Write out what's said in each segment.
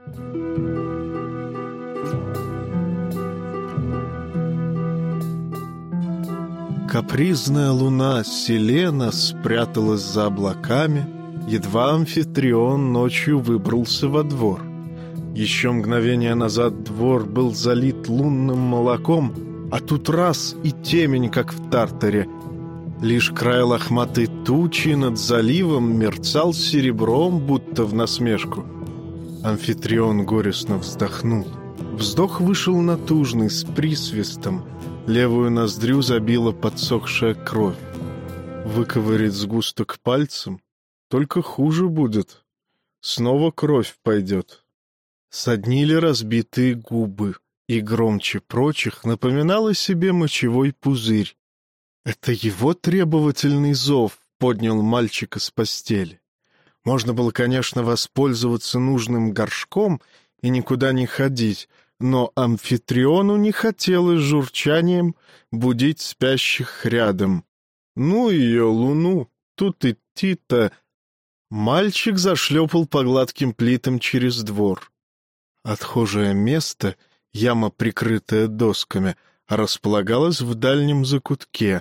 Капризная луна Селена спряталась за облаками, едва Амфитрион ночью выбрался во двор. Еще мгновение назад двор был залит лунным молоком, а тут раз и темень, как в Тартаре. Лишь край лохматой тучи над заливом мерцал серебром, будто в насмешку. Амфитрион горестно вздохнул. Вздох вышел натужный, с присвистом. Левую ноздрю забила подсохшая кровь. Выковырять сгусток пальцем? Только хуже будет. Снова кровь пойдет. Соднили разбитые губы, и громче прочих напоминал о себе мочевой пузырь. Это его требовательный зов поднял мальчика с постели. Можно было, конечно, воспользоваться нужным горшком и никуда не ходить, но Амфитриону не хотелось журчанием будить спящих рядом. Ну ее, луну, тут идти-то... Мальчик зашлепал по гладким плитам через двор. Отхожее место, яма, прикрытая досками, располагалась в дальнем закутке.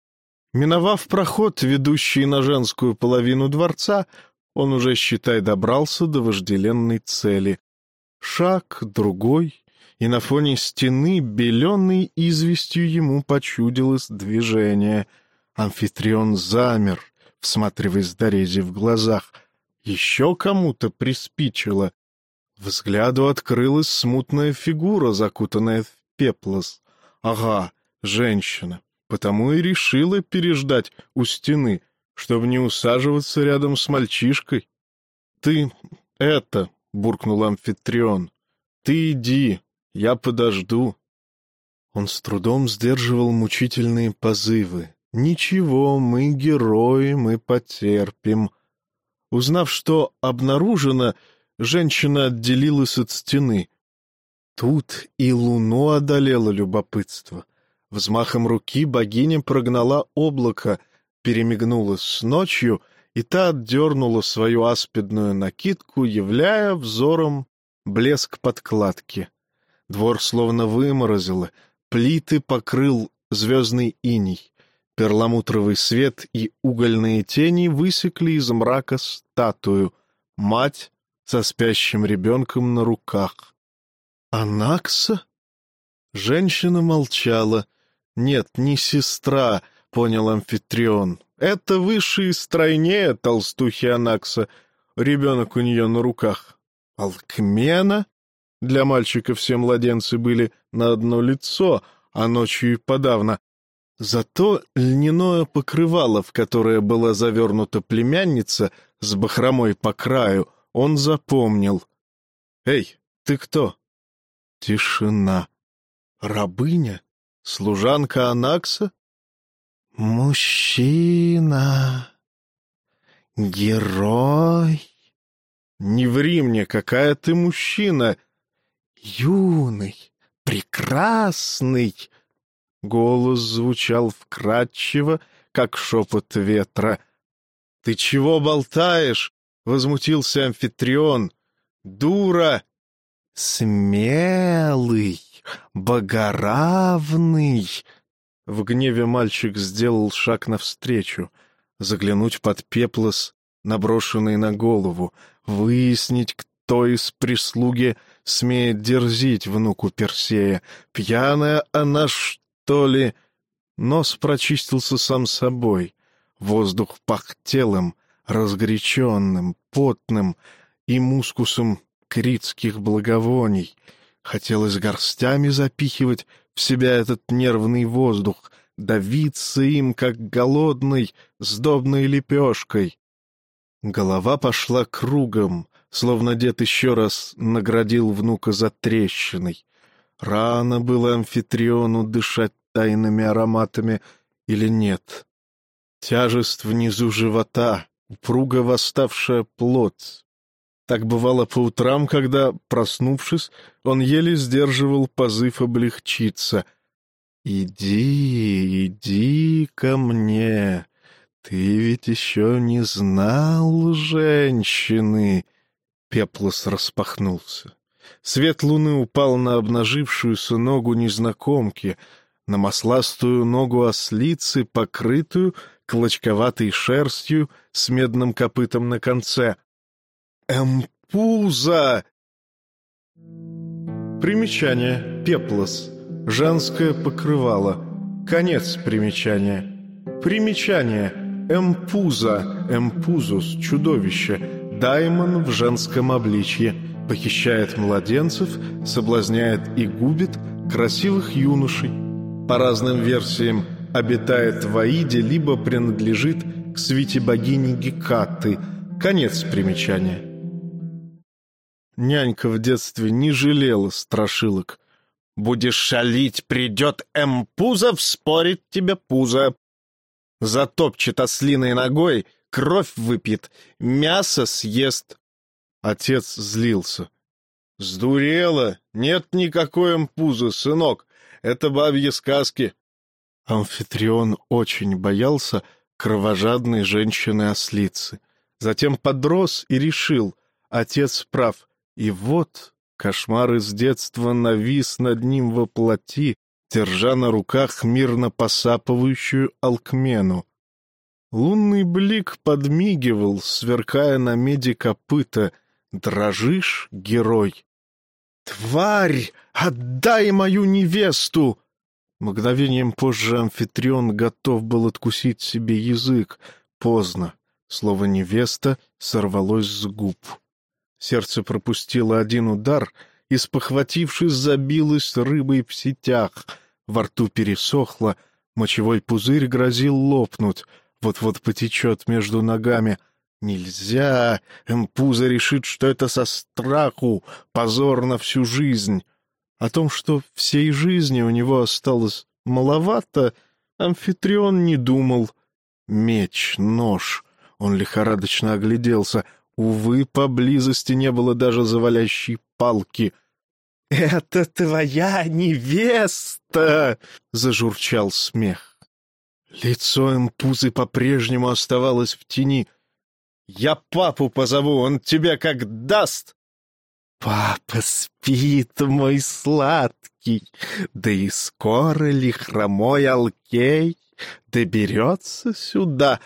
Миновав проход, ведущий на женскую половину дворца, он уже, считай, добрался до вожделенной цели. Шаг, другой, и на фоне стены, беленой известью, ему почудилось движение. Амфитрион замер, всматриваясь Дорезе в глазах. Еще кому-то приспичило. Взгляду открылась смутная фигура, закутанная в пеплос. Ага, женщина. Потому и решила переждать у стены, чтобы не усаживаться рядом с мальчишкой. — Ты это, — буркнул Амфитрион, — ты иди, я подожду. Он с трудом сдерживал мучительные позывы. «Ничего, мы герои, мы потерпим». Узнав, что обнаружено, женщина отделилась от стены. Тут и луну одолело любопытство. Взмахом руки богиня прогнала облако, перемигнулась с ночью, и та отдернула свою аспидную накидку, являя взором блеск подкладки. Двор словно выморозило, плиты покрыл звездный иней. Перламутровый свет и угольные тени высекли из мрака статую, мать со спящим ребенком на руках. «Анакса?» Женщина молчала. «Нет, не сестра», — понял Амфитрион. «Это выше и стройнее толстухи Анакса. Ребенок у нее на руках. Алкмена?» Для мальчика все младенцы были на одно лицо, а ночью и подавно. Зато льняное покрывало, в которое была завернута племянница с бахромой по краю, он запомнил. «Эй, ты кто?» Тишина. «Рабыня? Служанка Анакса?» «Мужчина! Герой!» «Не ври мне, какая ты мужчина!» «Юный, прекрасный!» Голос звучал вкрадчиво, как шепот ветра. «Ты чего болтаешь?» — возмутился Амфитрион. «Дура!» «Смелый, богоравный!» В гневе мальчик сделал шаг навстречу, заглянуть под пеплос, наброшенный на голову, выяснить, кто из прислуги смеет дерзить внуку Персея. Пьяная она, что ли? Нос прочистился сам собой. Воздух пах телом, разгоряченным, потным и мускусом критских благовоний. Хотелось горстями запихивать в себя этот нервный воздух, давиться им, как голодной, сдобной лепешкой. Голова пошла кругом, словно дед еще раз наградил внука затрещиной. Рано было Амфитриону дышать тайными ароматами или нет? Тяжесть внизу живота, упруго восставшая плоть. Так бывало по утрам, когда, проснувшись, он еле сдерживал позыв облегчиться. «Иди, иди ко мне, ты ведь еще не знал женщины». Пеплос распахнулся. Свет луны упал на обнажившуюся ногу незнакомки, на масластую ногу ослицы, покрытую клочковатой шерстью с медным копытом на конце. Эмпуза! Примечание. Пеплос. Женское покрывало. Конец примечания. Примечание. Эмпуза. Эмпузус. Чудовище. Даймон в женском обличье. Похищает младенцев, соблазняет и губит красивых юношей. По разным версиям, обитает в Аиде, либо принадлежит к свите богини Гекаты. Конец примечания. Нянька в детстве не жалела страшилок. «Будешь шалить, придет Эмпуза, вспорит тебе пузо. Затопчет ослиной ногой, кровь выпьет, мясо съест». Отец злился. «Сдурела! Нет никакой Эмпузы, сынок! Это бабьи сказки!» Амфитрион очень боялся кровожадной женщины-ослицы. Затем подрос и решил, отец прав. И вот кошмар из детства навис над ним во плоти, держа на руках мирно посапывающую Алкмену. Лунный блик подмигивал, сверкая на меди копыта. «Дрожишь, герой?» «Тварь! Отдай мою невесту!» Мгновением позже Амфитрион готов был откусить себе язык. Поздно. Слово «невеста» сорвалось с губ. Сердце пропустило один удар и, спохватившись, забилось рыбой в сетях. Во рту пересохло, мочевой пузырь грозил лопнуть. Вот-вот потечет между ногами. Нельзя! Эмпуза решит, что это со страху, позор на всю жизнь. О том, что всей жизни у него осталось маловато, Амфитрион не думал. Меч, нож. Он лихорадочно огляделся. Увы, поблизости не было даже завалящей палки. «Это твоя невеста!» — зажурчал смех. Лицо Эмпузы по-прежнему оставалось в тени. «Я папу позову, он тебе как даст!» «Папа спит, мой сладкий, да и скоро ли хромой Алкей доберется сюда?»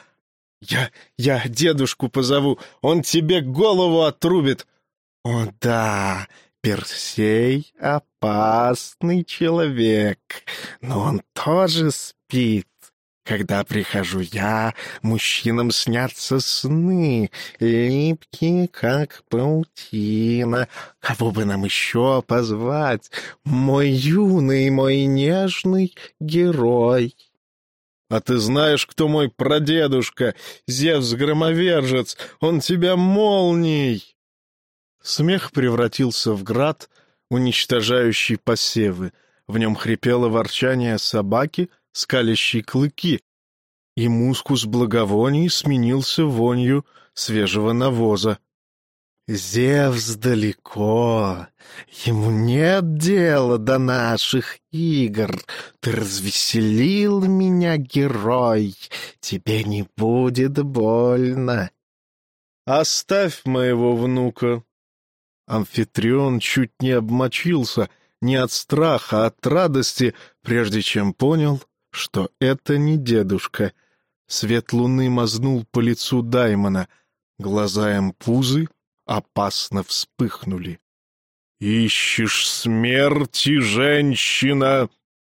«Я дедушку позову, он тебе голову отрубит!» «О да, Персей — опасный человек, но он тоже спит. Когда прихожу я, мужчинам снятся сны, липкие, как паутина. Кого бы нам еще позвать? Мой юный, мой нежный герой». «А ты знаешь, кто мой прадедушка? Зевс-громовержец! Он тебя молнией!» Смех превратился в град, уничтожающий посевы. В нем хрипело ворчание собаки, скалящей клыки, и мускус благовоний сменился вонью свежего навоза. «Зевс далеко, ему нет дела до наших игр. Ты развеселил меня, герой, тебе не будет больно». «Оставь моего внука». Амфитрион чуть не обмочился, не от страха, а от радости, прежде чем понял, что это не дедушка. Свет луны мазнул по лицу Даймона. Глаза Эмпузы опасно вспыхнули. «Ищешь смерти, женщина?»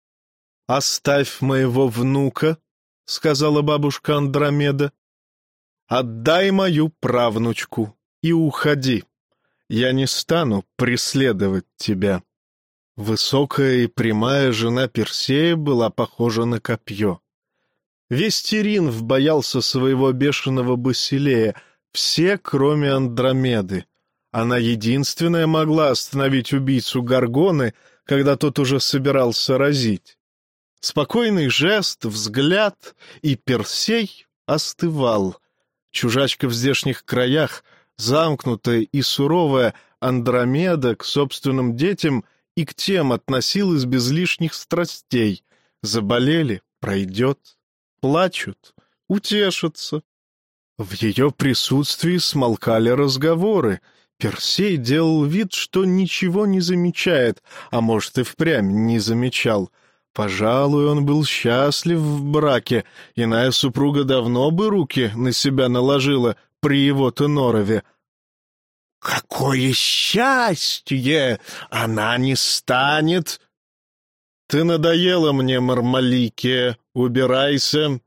«Оставь моего внука», — сказала бабушка Андромеда. «Отдай мою правнучку и уходи. Я не стану преследовать тебя». Высокая и прямая жена Персея была похожа на копье. Весь Теринф боялся своего бешеного Басилея, все, кроме Андромеды. Она единственная могла остановить убийцу Горгоны, когда тот уже собирался разить. Спокойный жест, взгляд, и Персей остывал. Чужачка в здешних краях, замкнутая и суровая Андромеда к собственным детям и к тем относилась без лишних страстей. Заболели — пройдет, плачут — утешатся. В ее присутствии смолкали разговоры. Персей делал вид, что ничего не замечает, а может и впрямь не замечал. Пожалуй, он был счастлив в браке, иная супруга давно бы руки на себя наложила при его-то норове. «Какое счастье! Она не станет!» «Ты надоела мне, Мармаликия, убирайся!»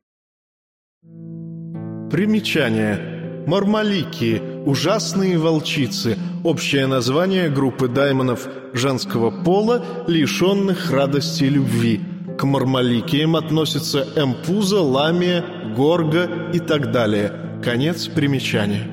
Примечание. Мармалики — ужасные волчицы, общее название группы даймонов женского пола, лишенных радости и любви. К мармаликиям относятся Эмпуза, Ламия, Горга и так далее. Конец примечания.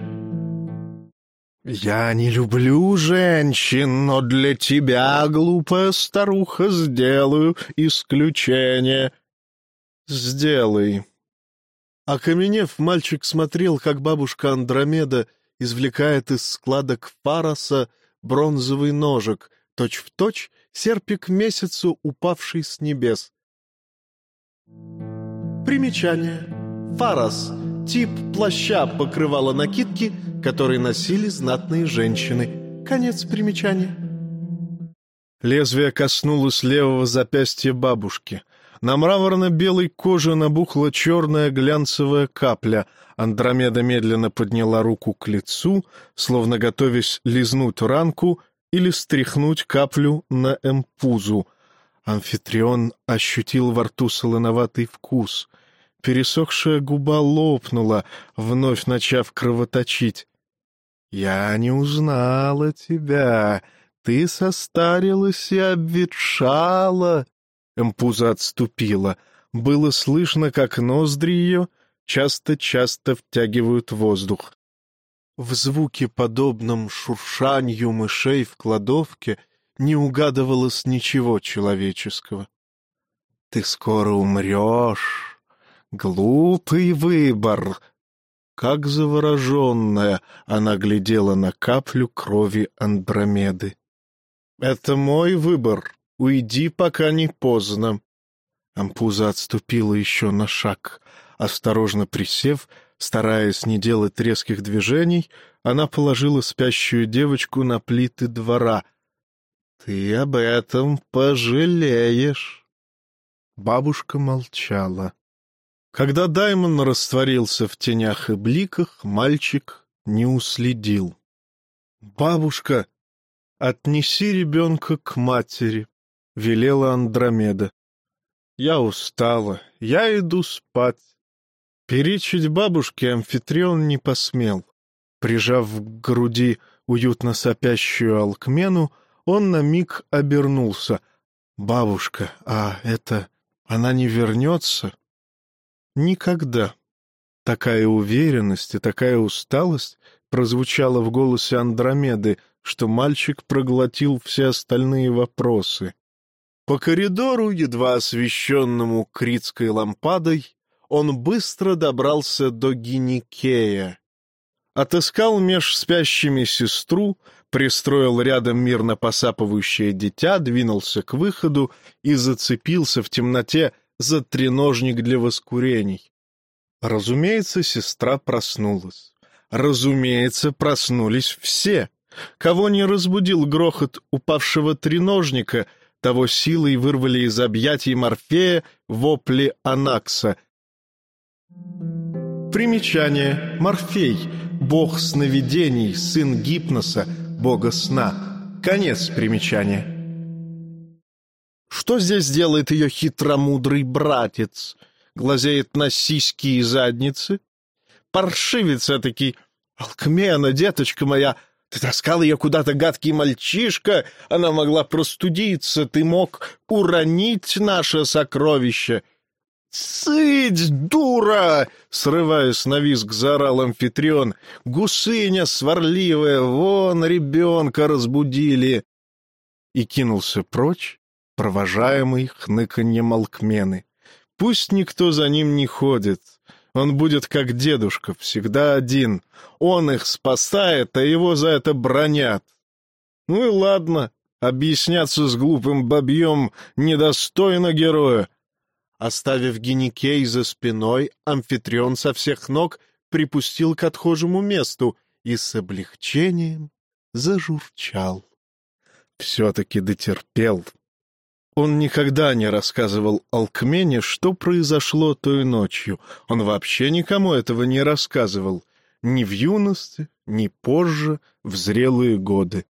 «Я не люблю женщин, но для тебя, глупая старуха, сделаю исключение». «Сделай». Окаменев, мальчик смотрел, как бабушка Андромеда извлекает из складок фароса бронзовый ножик, точь-в-точь серпик месяцу, упавший с небес. Примечание. Фарос — тип плаща покрывала накидки, который носили знатные женщины. Конец примечания. Лезвие коснулось левого запястья бабушки. На мраморно-белой коже набухла черная глянцевая капля. Андромеда медленно подняла руку к лицу, словно готовясь лизнуть ранку или стряхнуть каплю на Эмпузу. Амфитрион ощутил во рту солоноватый вкус. Пересохшая губа лопнула, вновь начав кровоточить. «Я не узнала тебя. Ты состарилась и обветшала». Эмпуза отступила. Было слышно, как ноздри ее часто-часто втягивают воздух. В звуке, подобном шуршанью мышей в кладовке, не угадывалось ничего человеческого. «Ты скоро умрешь. Глупый выбор». Как завороженная, она глядела на каплю крови Андромеды. «Это мой выбор. Уйди, пока не поздно». Ампуза отступила еще на шаг. Осторожно присев, стараясь не делать резких движений, она положила спящую девочку на плиты двора. «Ты об этом пожалеешь». Бабушка молчала. Когда Даймон растворился в тенях и бликах, мальчик не уследил. «Бабушка, отнеси ребенка к матери», — велела Андромеда. «Я устала, я иду спать». Перечить бабушке Амфитрион не посмел. Прижав к груди уютно сопящую Алкмену, он на миг обернулся. «Бабушка, она не вернется?» «Никогда». Такая уверенность и такая усталость прозвучала в голосе Андромеды, что мальчик проглотил все остальные вопросы. По коридору, едва освещенному критской лампадой, он быстро добрался до Гиникея. Отыскал меж спящими сестру, пристроил рядом мирно посапывающее дитя, двинулся к выходу и зацепился в темноте за треножник для воскурений. Разумеется, сестра проснулась. Разумеется, проснулись все. Кого не разбудил грохот упавшего треножника, того силой вырвали из объятий Морфея вопли Анакса. Примечание. Морфей — бог сновидений, сын Гипноса, бога сна. Конец примечания. Что здесь делает ее хитромудрый братец? Глазеет на сиськи и задницы? Паршивец этакий. Алкмена, деточка моя, ты таскал ее куда-то, гадкий мальчишка, она могла простудиться, ты мог уронить наше сокровище. «Цыть, дура!» — срываясь на визг, заорал Амфитрион. «Гусыня сварливая, вон ребенка разбудили!» И кинулся прочь, провожаемый хныканьем Алкмены. Пусть никто за ним не ходит. Он будет как дедушка, всегда один. Он их спасает, а его за это бранят. Ну и ладно, объясняться с глупым бабьем недостойно героя. Оставив Гиникей за спиной, Амфитрион со всех ног припустил к отхожему месту и с облегчением зажурчал. Все-таки дотерпел. Он никогда не рассказывал Алкмене, что произошло той ночью. Он вообще никому этого не рассказывал. Ни в юности, ни позже, в зрелые годы.